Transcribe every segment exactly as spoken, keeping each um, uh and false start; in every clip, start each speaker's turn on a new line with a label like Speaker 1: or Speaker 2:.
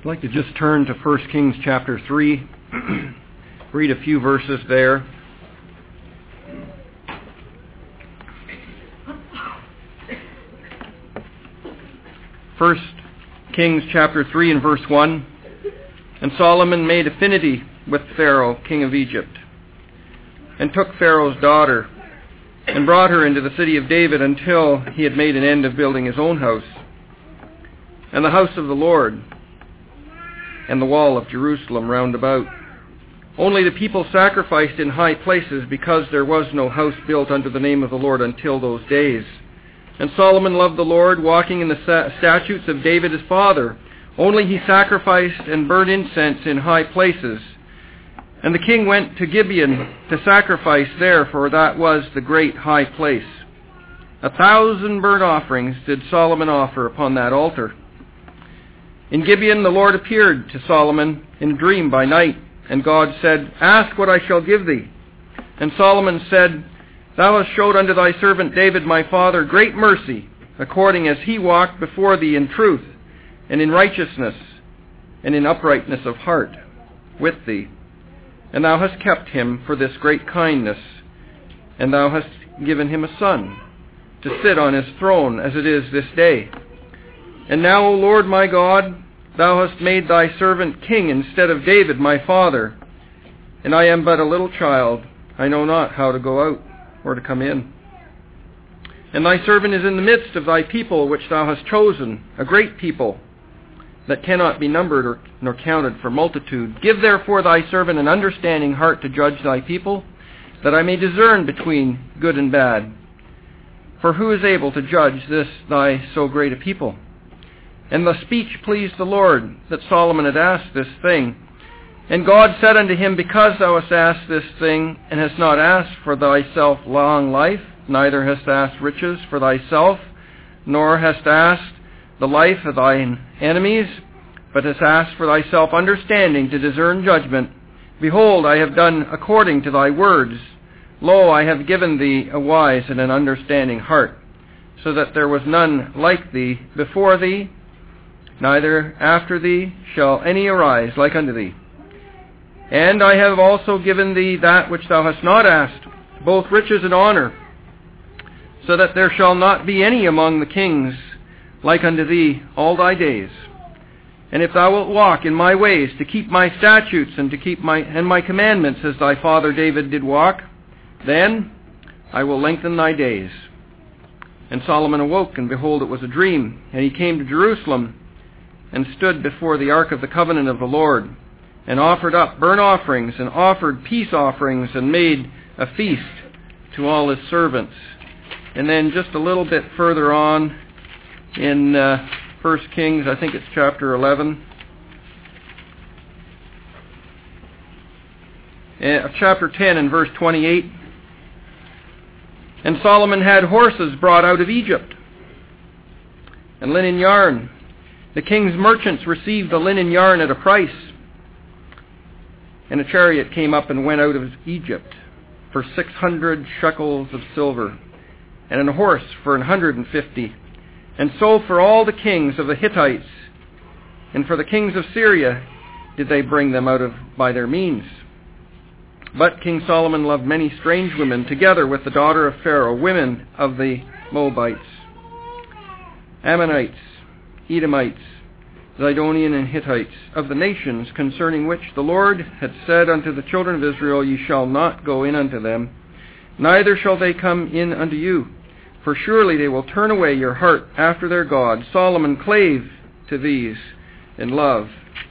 Speaker 1: I'd like to just turn to First Kings chapter three, read a few verses there. First Kings chapter three and verse one. And Solomon made affinity with Pharaoh, king of Egypt, and took Pharaoh's daughter, and brought her into the city of David until he had made an end of building his own house, and the house of the Lord, and the wall of Jerusalem round about. Only the people sacrificed in high places, because there was no house built unto the name of the Lord until those days. And Solomon loved the Lord, walking in the statutes of David his father. Only he sacrificed and burnt incense in high places. And the king went to Gibeon to sacrifice there, for that was the great high place. A thousand burnt offerings did Solomon offer upon that altar. In Gibeon the Lord appeared to Solomon in a dream by night, and God said, Ask what I shall give thee. And Solomon said, Thou hast showed unto thy servant David my father great mercy, according as he walked before thee in truth, and in righteousness, and in uprightness of heart with thee. And thou hast kept him for this great kindness, and thou hast given him a son, to sit on his throne as it is this day. And now, O Lord my God, thou hast made thy servant king instead of David my father, and I am but a little child, I know not how to go out or to come in. And thy servant is in the midst of thy people which thou hast chosen, a great people, that cannot be numbered or, nor counted for multitude. Give therefore thy servant an understanding heart to judge thy people, that I may discern between good and bad. For who is able to judge this thy so great a people? And the speech pleased the Lord, that Solomon had asked this thing. And God said unto him, Because thou hast asked this thing, and hast not asked for thyself long life, neither hast asked riches for thyself, nor hast asked the life of thine enemies, but hast asked for thyself understanding to discern judgment. Behold, I have done according to thy words. Lo, I have given thee a wise and an understanding heart, so that there was none like thee before thee, neither after thee shall any arise like unto thee. And I have also given thee that which thou hast not asked, both riches and honor, so that there shall not be any among the kings like unto thee all thy days. And if thou wilt walk in my ways, to keep my statutes and to keep my and my commandments, as thy father David did walk, then I will lengthen thy days. And Solomon awoke, and behold, it was a dream. And he came to Jerusalem, and stood before the ark of the covenant of the Lord, and offered up burnt offerings, and offered peace offerings, and made a feast to all his servants. And then just a little bit further on, in uh, First Kings, I think it's chapter eleven, uh, chapter ten and verse twenty-eight. And Solomon had horses brought out of Egypt, and linen yarn. The king's merchants received the linen yarn at a price. And a chariot came up and went out of Egypt for six hundred shekels of silver, and a horse for an hundred and fifty. And so for all the kings of the Hittites, and for the kings of Syria, did they bring them out of by their means. But King Solomon loved many strange women, together with the daughter of Pharaoh, women of the Moabites, Ammonites, Edomites, Zidonian, and Hittites, of the nations concerning which the Lord had said unto the children of Israel, Ye shall not go in unto them, neither shall they come in unto you. For surely they will turn away your heart after their God. Solomon clave to these in love.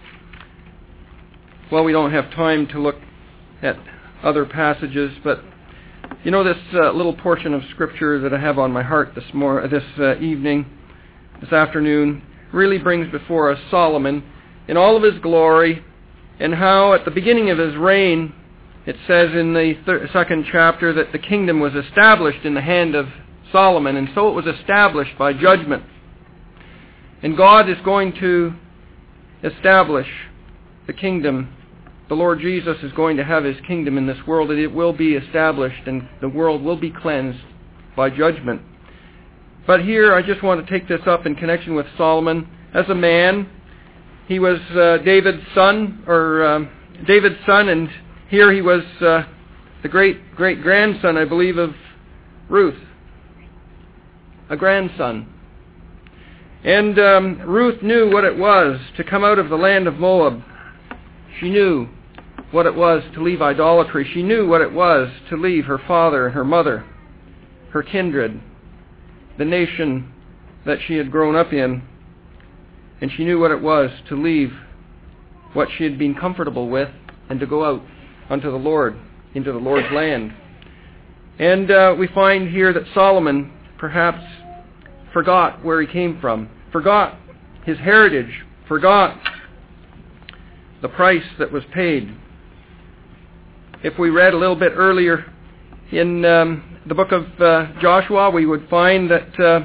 Speaker 1: Well, we don't have time to look at other passages, but you know, this uh, little portion of Scripture that I have on my heart this mor- this uh, evening, this afternoon, really brings before us Solomon in all of his glory, and how at the beginning of his reign, it says in the thir- second chapter that the kingdom was established in the hand of Solomon, and so it was established by judgment. And God is going to establish the kingdom. The Lord Jesus is going to have his kingdom in this world, and it will be established, and the world will be cleansed by judgment. But here I just want to take this up in connection with Solomon as a man he was uh, David's son, or um, David's son, and here he was uh, the great great grandson, I believe, of Ruth, a grandson. And um, Ruth knew what it was to come out of the land of Moab. She knew what it was to leave idolatry. She knew what it was to leave her father and her mother, her kindred, the nation that she had grown up in. And she knew what it was to leave what she had been comfortable with and to go out unto the Lord, into the Lord's land. And uh, we find here that Solomon perhaps forgot where he came from, forgot his heritage, forgot the price that was paid. If we read a little bit earlier in um, the book of uh, Joshua, we would find that uh,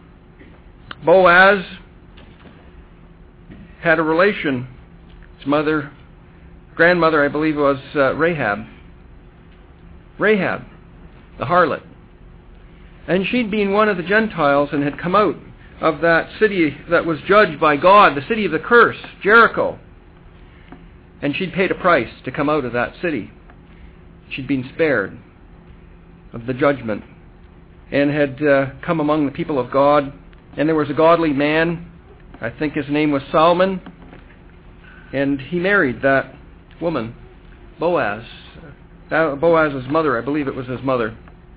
Speaker 1: Boaz had a relation. His mother, grandmother, I believe, was uh, Rahab. Rahab, the harlot. And she'd been one of the Gentiles and had come out of that city that was judged by God, the city of the curse, Jericho. And she'd paid a price to come out of that city. She'd been spared of the judgment and had uh, come among the people of God. And there was a godly man, I think his name was Solomon, and he married that woman, Boaz. That, Boaz's mother, I believe it was his mother.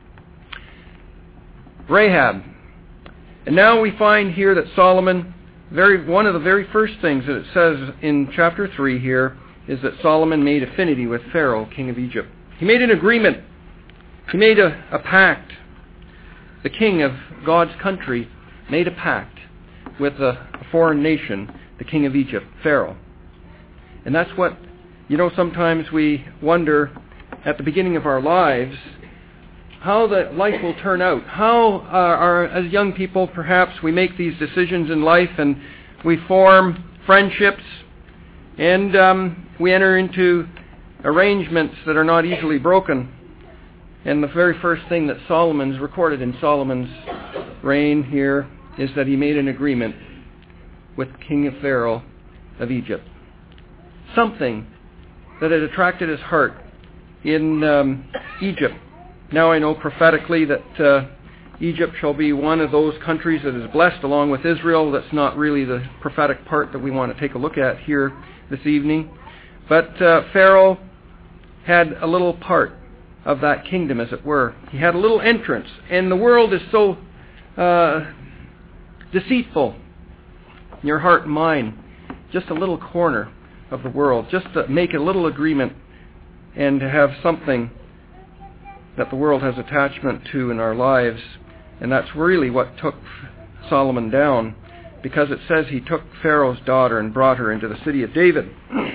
Speaker 1: Rahab. And now we find here that Solomon, very one of the very first things that it says in chapter three here is that Solomon made affinity with Pharaoh, king of Egypt. He made an agreement. He made a, a pact. The king of God's country made a pact with a, a foreign nation, the king of Egypt, Pharaoh. And that's what, you know, sometimes we wonder at the beginning of our lives how the life will turn out. How, uh, our, as young people, perhaps we make these decisions in life and we form friendships and um, we enter into arrangements that are not easily broken. And the very first thing that Solomon's recorded in Solomon's reign here is that he made an agreement with King of Pharaoh of Egypt. Something that had attracted his heart in um, Egypt. Now I know prophetically that uh, Egypt shall be one of those countries that is blessed along with Israel. That's not really the prophetic part that we want to take a look at here this evening. But uh, Pharaoh had a little part of that kingdom, as it were. He had a little entrance. And the world is so uh, deceitful, your heart and mine. Just a little corner of the world. Just to make a little agreement and to have something that the world has attachment to in our lives. And that's really what took Solomon down, because it says he took Pharaoh's daughter and brought her into the city of David.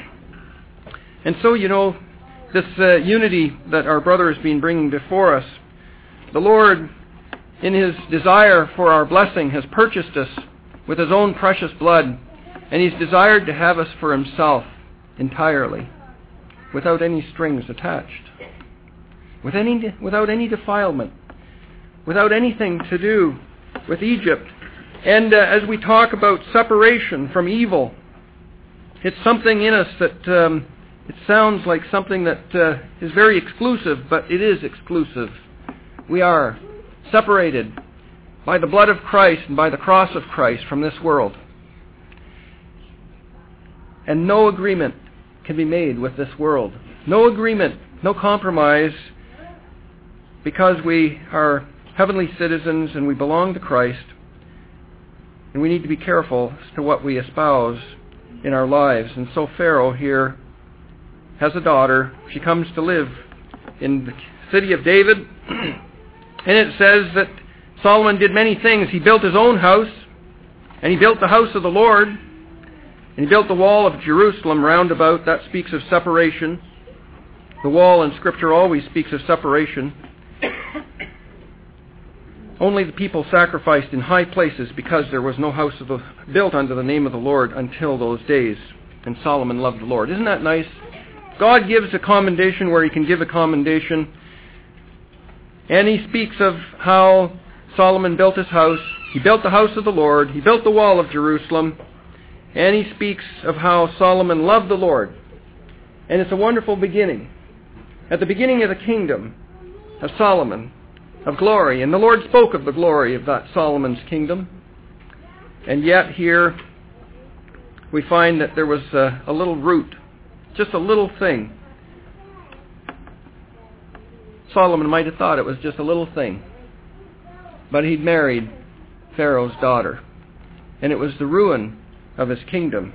Speaker 1: And so, you know, this uh, unity that our brother has been bringing before us, the Lord, in his desire for our blessing, has purchased us with his own precious blood, and he's desired to have us for himself entirely, without any strings attached, with any, without any defilement, without anything to do with Egypt. And uh, as we talk about separation from evil, it's something in us that um, it sounds like something that uh, is very exclusive, but it is exclusive. We are separated by the blood of Christ and by the cross of Christ from this world. And no agreement can be made with this world. No agreement, no compromise, because we are heavenly citizens and we belong to Christ. And we need to be careful as to what we espouse in our lives. And so Pharaoh here has a daughter. She comes to live in the city of David. And it says that Solomon did many things. He built his own house, and he built the house of the Lord, and he built the wall of Jerusalem round about. That speaks of separation. The wall in Scripture always speaks of separation. Only the people sacrificed in high places because there was no house of the, built unto the name of the Lord until those days. And Solomon loved the Lord. Isn't that nice? God gives a commendation where he can give a commendation. And he speaks of how Solomon built his house. He built the house of the Lord. He built the wall of Jerusalem. And he speaks of how Solomon loved the Lord. And it's a wonderful beginning. At the beginning of the kingdom of Solomon, of glory. And the Lord spoke of the glory of that Solomon's kingdom. And yet here we find that there was a, a little root, just a little thing. Solomon might have thought it was just a little thing. But he'd married Pharaoh's daughter. And it was the ruin of his kingdom.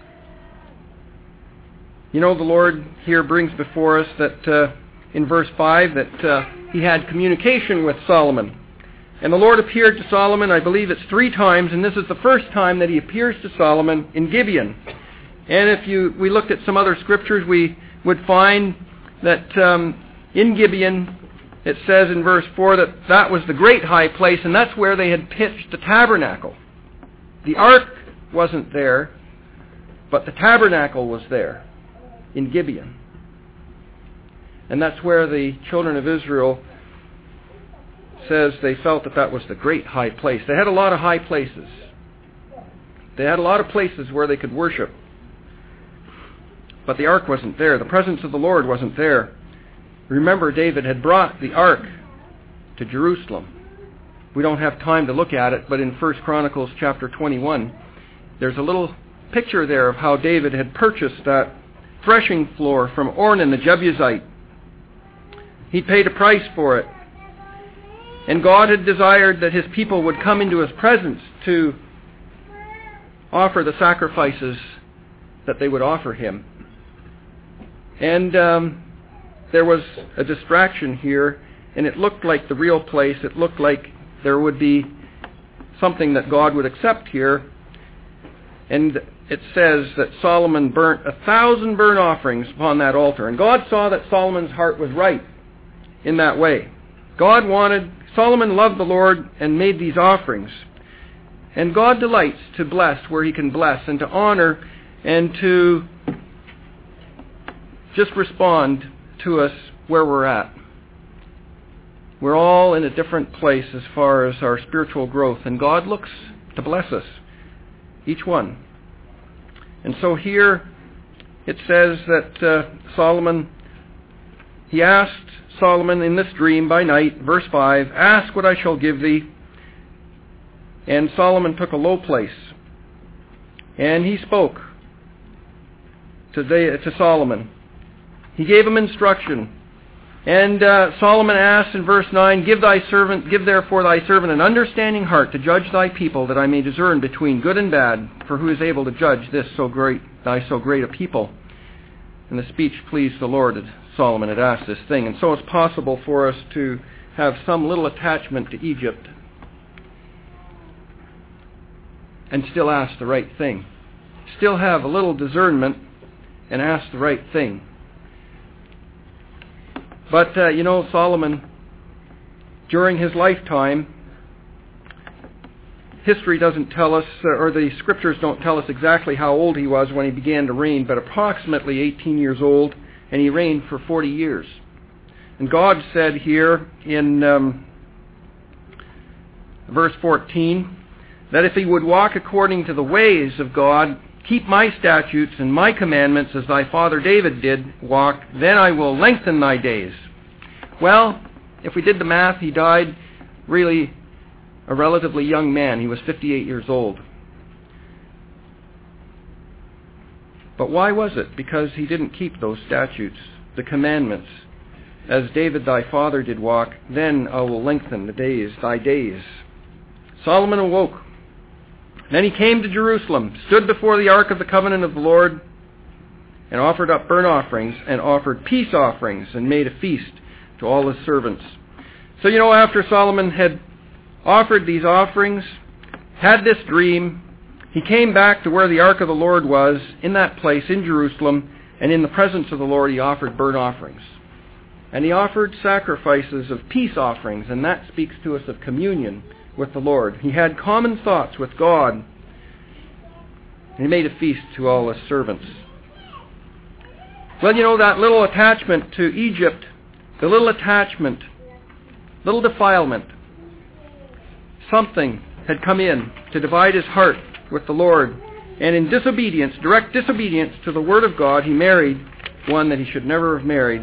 Speaker 1: You know, the Lord here brings before us that uh, in verse five that uh, he had communication with Solomon. And the Lord appeared to Solomon, I believe it's three times, and this is the first time that he appears to Solomon in Gibeon. And if you we looked at some other scriptures, we would find that um, in Gibeon, it says in verse four that that was the great high place, and that's where they had pitched the tabernacle. The ark wasn't there, but the tabernacle was there in Gibeon. And that's where the children of Israel says they felt that that was the great high place. They had a lot of high places. They had a lot of places where they could worship. But the ark wasn't there. The presence of the Lord wasn't there. Remember, David had brought the ark to Jerusalem. We don't have time to look at it, but in First Chronicles chapter twenty-one, there's a little picture there of how David had purchased that threshing floor from Ornan the Jebusite. He paid a price for it. And God had desired that his people would come into his presence to offer the sacrifices that they would offer him. And um, there was a distraction here, and it looked like the real place. It looked like there would be something that God would accept here. And it says that Solomon burnt a thousand burnt offerings upon that altar. And God saw that Solomon's heart was right in that way. God wanted, Solomon loved the Lord and made these offerings. And God delights to bless where he can bless and to honor and to just respond to us where we're at. We're all in a different place as far as our spiritual growth, and God looks to bless us, each one. And so here it says that uh, Solomon, he asked Solomon in this dream by night, verse five, "Ask what I shall give thee." And Solomon took a low place, and he spoke to, the, to Solomon. He gave him instruction. And uh, Solomon asked in verse nine, Give thy servant, give therefore thy servant an understanding heart to judge thy people, that I may discern between good and bad. For who is able to judge this so great, thy so great a people? And the speech pleased the Lord that Solomon had asked this thing. And so it's possible for us to have some little attachment to Egypt and still ask the right thing. Still have a little discernment and ask the right thing. But, uh, you know, Solomon, during his lifetime, history doesn't tell us, uh, or the scriptures don't tell us exactly how old he was when he began to reign, but approximately eighteen years old, and he reigned for forty years. And God said here in um, verse fourteen, that if he would walk according to the ways of God, keep my statutes and my commandments as thy father David did walk, then I will lengthen thy days. Well, if we did the math, he died really a relatively young man. He was fifty-eight years old. But why was it? Because he didn't keep those statutes, the commandments. As David thy father did walk, then I will lengthen the days, thy days. Solomon awoke. Then he came to Jerusalem, stood before the ark of the covenant of the Lord, and offered up burnt offerings, and offered peace offerings, and made a feast to all his servants. So, you know, after Solomon had offered these offerings, had this dream, he came back to where the ark of the Lord was, in that place in Jerusalem, and in the presence of the Lord he offered burnt offerings. And he offered sacrifices of peace offerings, and that speaks to us of communion with the Lord. He had common thoughts with God, and he made a feast to all his servants. Well, you know, that little attachment to Egypt, the little attachment, little defilement, something had come in to divide his heart with the Lord, And in disobedience, direct disobedience to the Word of God, he married one that he should never have married.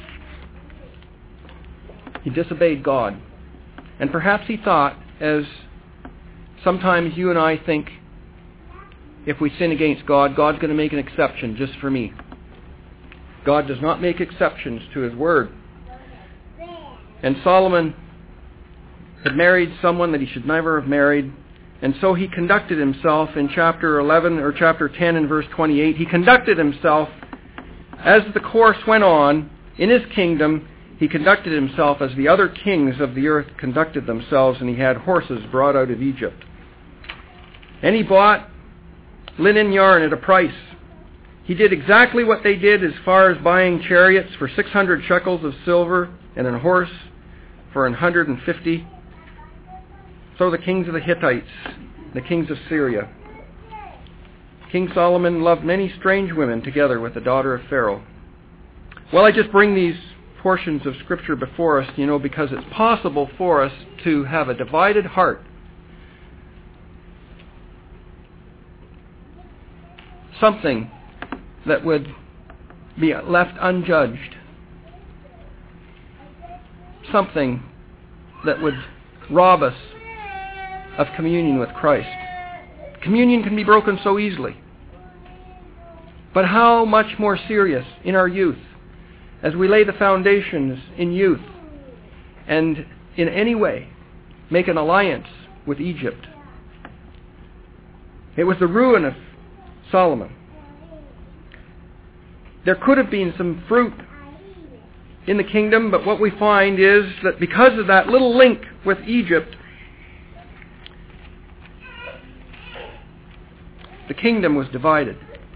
Speaker 1: He disobeyed God. And perhaps he thought, as sometimes you and I think, if we sin against God, God's going to make an exception just for me. God does not make exceptions to His Word. And Solomon had married someone that he should never have married, and so he conducted himself in chapter eleven, or chapter ten and verse twenty-eight, he conducted himself as the course went on in his kingdom. He conducted himself as the other kings of the earth conducted themselves, and he had horses brought out of Egypt. And he bought linen yarn at a price. He did exactly what they did as far as buying chariots for six hundred shekels of silver and a horse for one hundred fifty. So the kings of the Hittites, the kings of Syria. King Solomon loved many strange women together with the daughter of Pharaoh. Well, I just bring these portions of Scripture before us, you know, because it's possible for us to have a divided heart. Something that would be left unjudged. Something that would rob us of communion with Christ. Communion can be broken so easily. But how much more serious in our youth, as we lay the foundations in youth, and in any way make an alliance with Egypt. It was the ruin of Solomon. There could have been some fruit in the kingdom, but what we find is that because of that little link with Egypt, the kingdom was divided.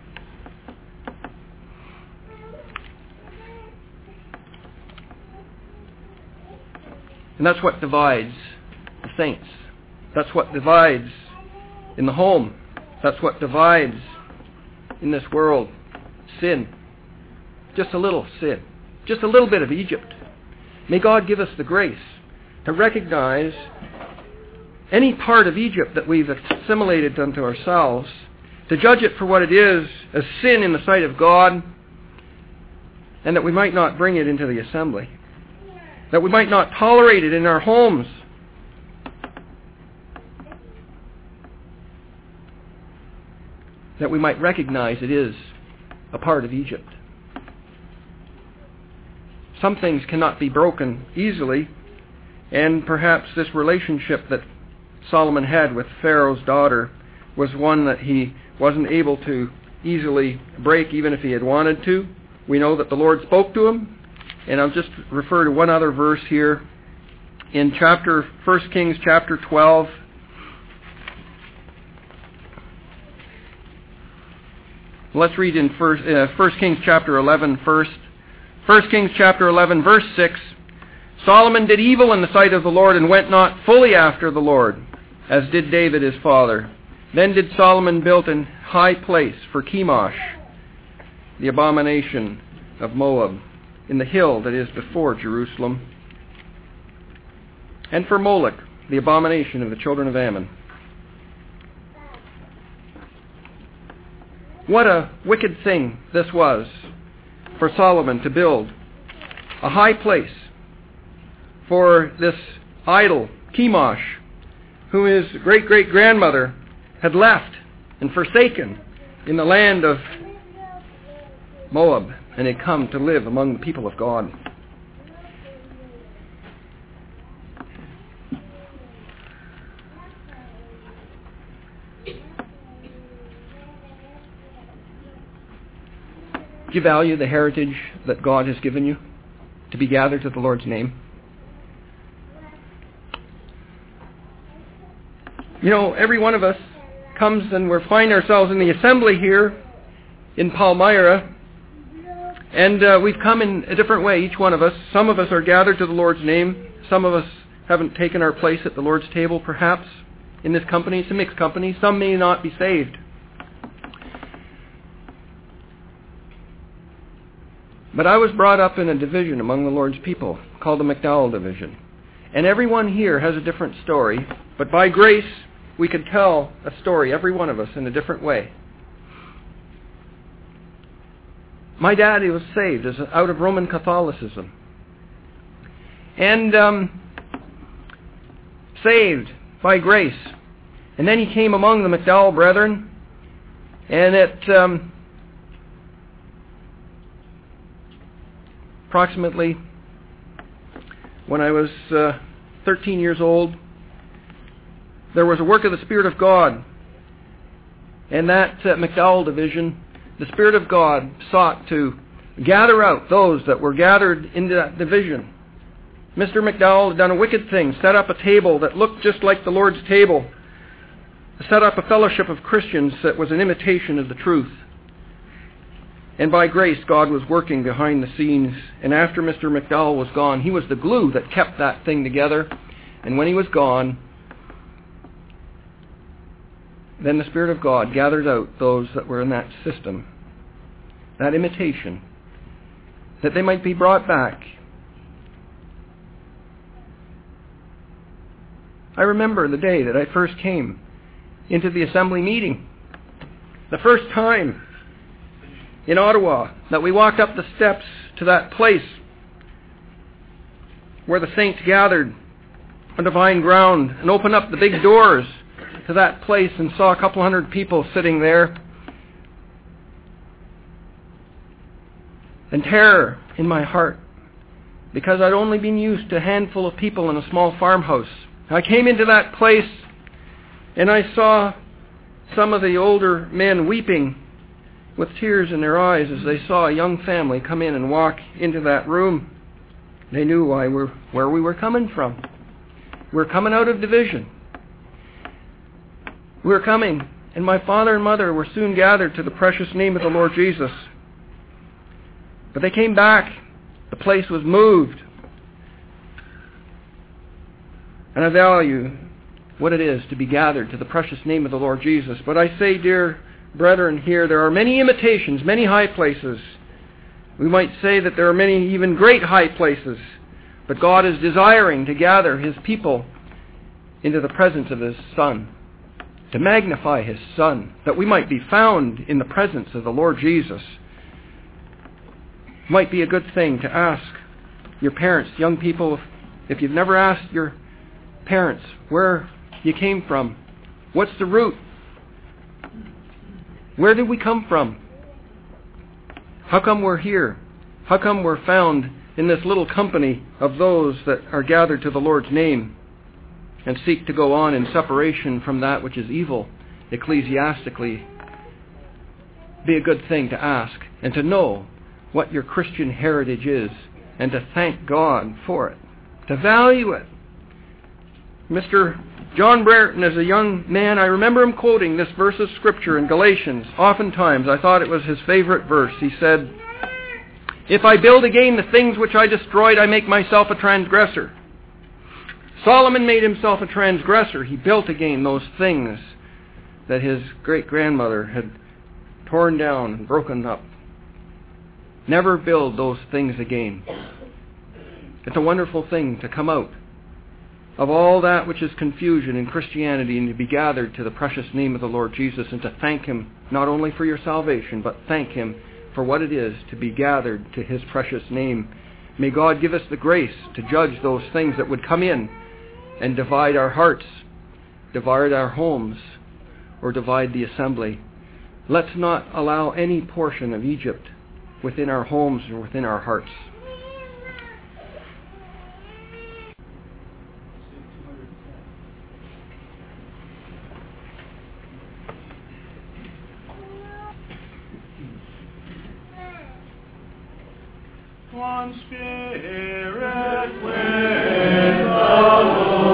Speaker 1: And that's what divides the saints. That's what divides in the home. That's what divides in this world. Sin. Just a little sin. Just a little bit of Egypt. May God give us the grace to recognize any part of Egypt that we've assimilated unto ourselves, to judge it for what it is, as sin in the sight of God, and that we might not bring it into the assembly. That we might not tolerate it in our homes. That we might recognize it is a part of Egypt. Some things cannot be broken easily, and perhaps this relationship that Solomon had with Pharaoh's daughter was one that he wasn't able to easily break, even if he had wanted to. We know that the Lord spoke to him. And I'll just refer to one other verse here. In chapter First Kings chapter twelve. Let's read in First, uh, First Kings chapter eleven first. First Kings chapter eleven, verse six. Solomon did evil in the sight of the Lord, and went not fully after the Lord, as did David his father. Then did Solomon build an high place for Chemosh, the abomination of Moab, in the hill that is before Jerusalem, and for Moloch, the abomination of the children of Ammon. What a wicked thing this was for Solomon to build a high place for this idol, Chemosh, who his great-great-grandmother had left and forsaken in the land of Moab, and had come to live among the people of God. Do you value the heritage that God has given you to be gathered to the Lord's name? You know, every one of us comes and we find ourselves in the assembly here in Palmyra, and uh, we've come in a different way, each one of us. Some of us are gathered to the Lord's name. Some of us haven't taken our place at the Lord's table, perhaps, in this company. It's a mixed company. Some may not be saved. But I was brought up in a division among the Lord's people called the McDowell division. And everyone here has a different story, but by grace we can tell a story, every one of us, in a different way. my daddy was saved as out of Roman Catholicism. And um, saved by grace. And then he came among the McDowell brethren, and at um, approximately when I was uh, thirteen years old, there was a work of the Spirit of God. And that uh, McDowell division, the Spirit of God sought to gather out those that were gathered into that division. Mister McDowell had done a wicked thing, set up a table that looked just like the Lord's table, set up a fellowship of Christians that was an imitation of the truth. And by grace, God was working behind the scenes. And after Mister McDowell was gone, he was the glue that kept that thing together. And when he was gone, then the Spirit of God gathered out those that were in that system, that imitation, that they might be brought back. I remember the day that I first came into the assembly meeting. The first time in Ottawa that we walked up the steps to that place where the saints gathered on divine ground and opened up the big doors to that place and saw a couple hundred people sitting there. And terror in my heart, because I'd only been used to a handful of people in a small farmhouse. I came into that place and I saw some of the older men weeping with tears in their eyes as they saw a young family come in and walk into that room. They knew why we're, where we were coming from. We were coming out of division. We were coming, and my father and mother were soon gathered to the precious name of the Lord Jesus. But they came back. The place was moved. And I value what it is to be gathered to the precious name of the Lord Jesus. But I say, dear brethren, here, there are many imitations, many high places. We might say that there are many even great high places. But God is desiring to gather His people into the presence of His Son, to magnify His Son, that we might be found in the presence of the Lord Jesus. It might be a good thing to ask your parents, young people, if you've never asked your parents where you came from, what's the root? Where did we come from? How come we're here? How come we're found in this little company of those that are gathered to the Lord's name and seek to go on in separation from that which is evil, ecclesiastically? Be a good thing to ask and to know what your Christian heritage is and to thank God for it, to value it. Mister John Brereton, as a young man, I remember him quoting this verse of Scripture in Galatians. Oftentimes, I thought it was his favorite verse. He said, "If I build again the things which I destroyed, I make myself a transgressor." Solomon made himself a transgressor. He built again those things that his great-grandmother had torn down and broken up. Never build those things again. It's a wonderful thing to come out of all that which is confusion in Christianity and to be gathered to the precious name of the Lord Jesus and to thank Him not only for your salvation, but thank Him for what it is to be gathered to His precious name. May God give us the grace to judge those things that would come in and divide our hearts, divide our homes, or divide the assembly. Let's not allow any portion of Egypt within our homes or within our hearts.
Speaker 2: One Spirit with the Lord.